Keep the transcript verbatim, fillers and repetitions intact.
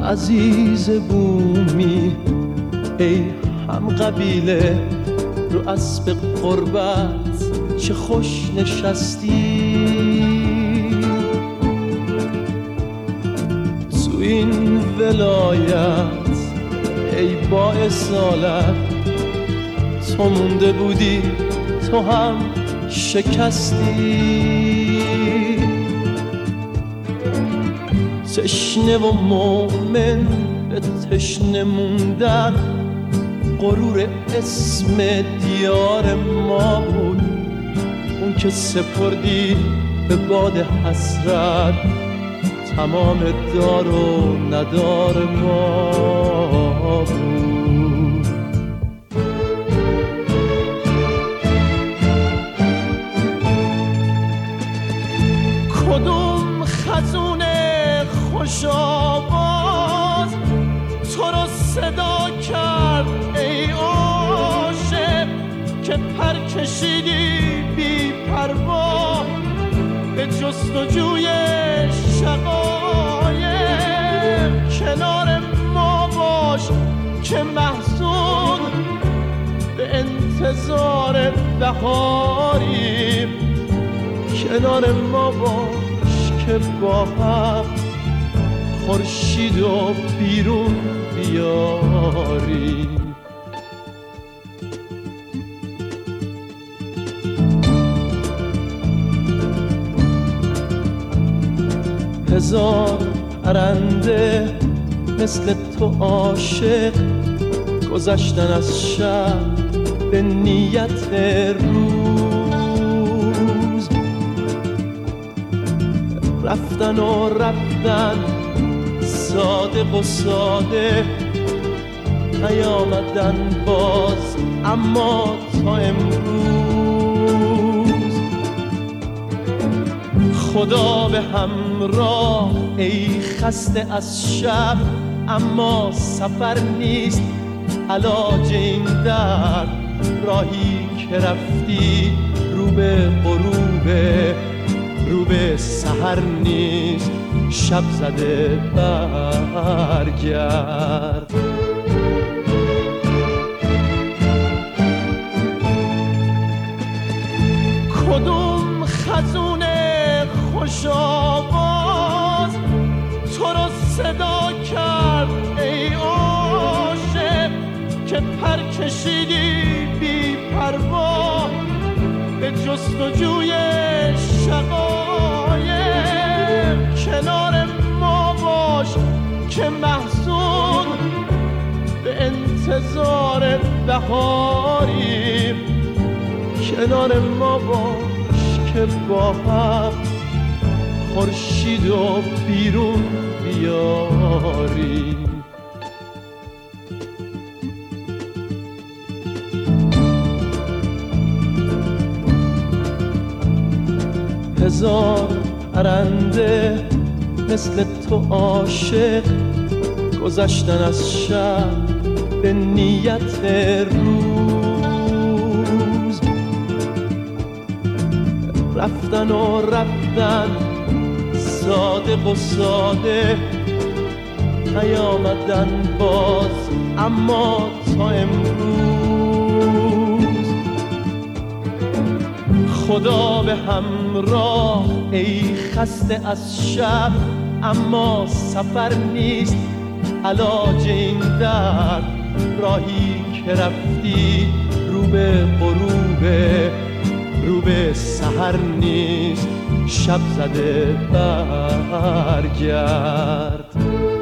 عزیز بومی ای هم قبیله رو اسب قربت چه خوش نشستی تو این ولایت ای با اصالت تو مونده بودی تو هم شکستی تشنه و مومن به تشنه موندن غرور اسم دیار ما بود اون که سپردی به باد حسرت تمام دار و ندار ما بود کدوم خزون خوش آواز تو رو صدا کرد ای عاشق که پر کشیدی بی پروا به جستجوی شقایق کنار ما باش که محزون به انتظار بهاریم کنار ما باش که با هم خورشید و بیرون بیاری هزار پرنده مثل تو عاشق گذشتن از شب به نیت روز رفتن و رفتن صادق و ساده نیامدن باز اما تا امروز خدا به همراه ای خسته از شب اما سفر نیست علاج این درد راهی که رفتی رو به غروبه رو به سحر نیست شب زده برگرد کدوم خزون خوش آواز تو رو صدا کرد ای عاشق که پر کشیدی بی پروا به جستجوی شقایق کنار ما باش که محزون به انتظار بهاریم کنار ما باش که با هم خورشید و بیرون بیاریم هزار پرنده مثل تو عاشق گذشتن از شب به نیت روز رفتن و رفتن صادق و ساده نیامدن باز اما تا امروز خدا به همراه ای خسته از شب اما سفر نیست علاج این درد راهی که رفتی رو به غروبه رو به سحر نیست شب زده برگرد